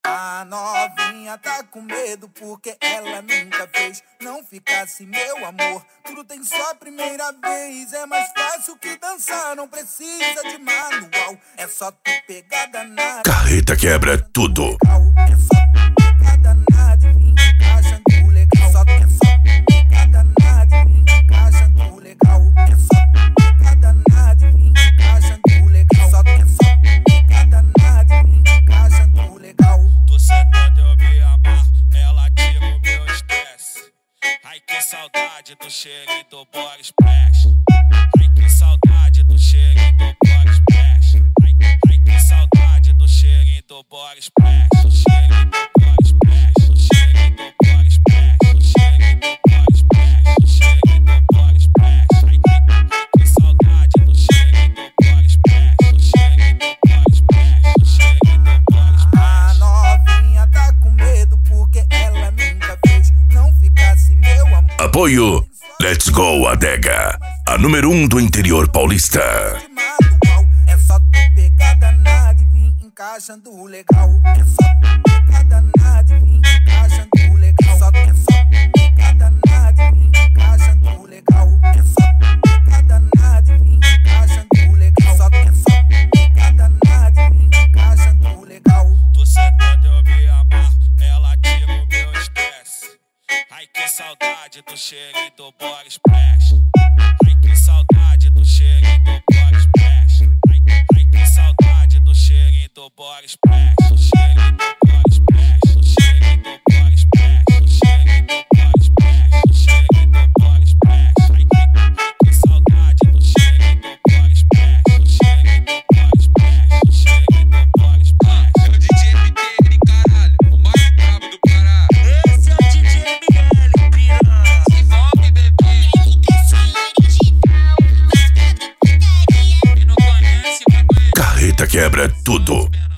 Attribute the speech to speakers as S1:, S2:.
S1: A novinha tá com medo porque ela nunca fez. Não ficasse, meu amor, tudo tem só a primeira vez. É mais fácil que dançar, não precisa de manual. É só tu pegar danado.
S2: Carreta quebra tudo.
S1: É só tu pegar danado e vir encaixando legal. É só tu pegar danado e vir encaixando legal. É só tu pegar danado e vir encaixando legal. É só tu pegar danado e vir encaixando legal.
S3: Tô sentado, eu me amarro, ela tira o meu estresse. Ai, que saudade do cheirinho do Body Splash. Ai, que saudade do cheirinho do Body Splash. Ai, que saudade do cheirinho do Body Splash. Do cheirinho do Body Splash. Do cheirinho do Body Splash. Do cheirinho do Body Splash. Do cheirinho do Body Splash. Ai, que saudade do cheirinho do Body Splash. Do cheirinho do Body Splash. Do cheirinho do Body Splash.
S1: A novinha tá com medo porque ela nunca fez. Não ficasse, meu amor.
S2: Apoio Let's Go Adega, a número 1 do interior paulista.
S1: De manual. É só tu pegar danado e vir encaixando legal. É só tu pegar danado e vir encaixando legal. É só tu pegar danado e vir encaixando legal. É só tu pegar danado e vir encaixando legal. É só tu pegar danado e vir encaixando legal.
S3: Tô sentado, eu me amarro, ela tira o meu estresse. Ai, que saudade do cheirinho do Body Splash. Ai, que saudade do cheirinho do Body Splash. Ai, que saudade do cheirinho do Body Splash. Do cheirinho do Body Splash. Do cheirinho do Body Splash. Do cheirinho do Body Splash. Do cheirinho do Body Splash. Ai, que saudade do cheirinho do Body Splash. Do cheirinho do Body Splash. Do cheirinho do Body Splash.
S4: É o DJ MTL, caralho, o mais brabo do Pará.
S5: Esse é o DJ ML, piranha.
S4: Envolve, bebê. Quem não conhece, vai conhecer.
S2: Carreta quebra tudo.